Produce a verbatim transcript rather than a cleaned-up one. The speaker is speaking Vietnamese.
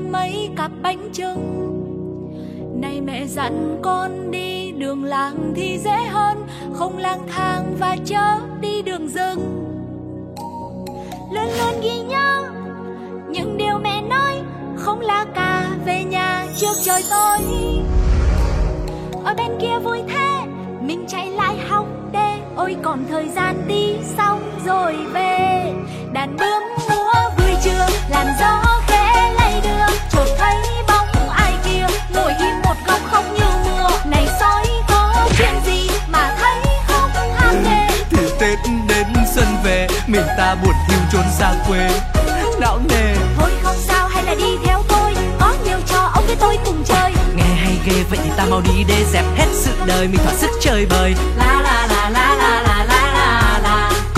mấy cặp bánh chưng. Này mẹ dặn con đi đường làng thì dễ hơn, không lang thang và chớ đi đường rừng. Luôn luôn ghi nhớ những điều mẹ nói, không la cà về nhà trước trời tối. Ở bên kia vui thế, mình chạy lại học đê. Ôi còn thời gian đi xong rồi về. Đàn bướm múa vui chưa, làn gió khẽ lay đưa. Chợt thấy bóng ai kia ngồi im một góc khóc như mưa. Này sói có chuyện gì mà thấy khóc ham ghê. Thì Tết đến xuân về, mình ta buồn hiu trốn xa quê não nề. Thôi không sao, hay là đi theo tôi, có nhiều trò ông với tôi cùng chơi. Nghe hay ghê, vậy thì ta mau đi để dẹp hết sự đời, mình thỏa sức chơi bời. La la la la la la la.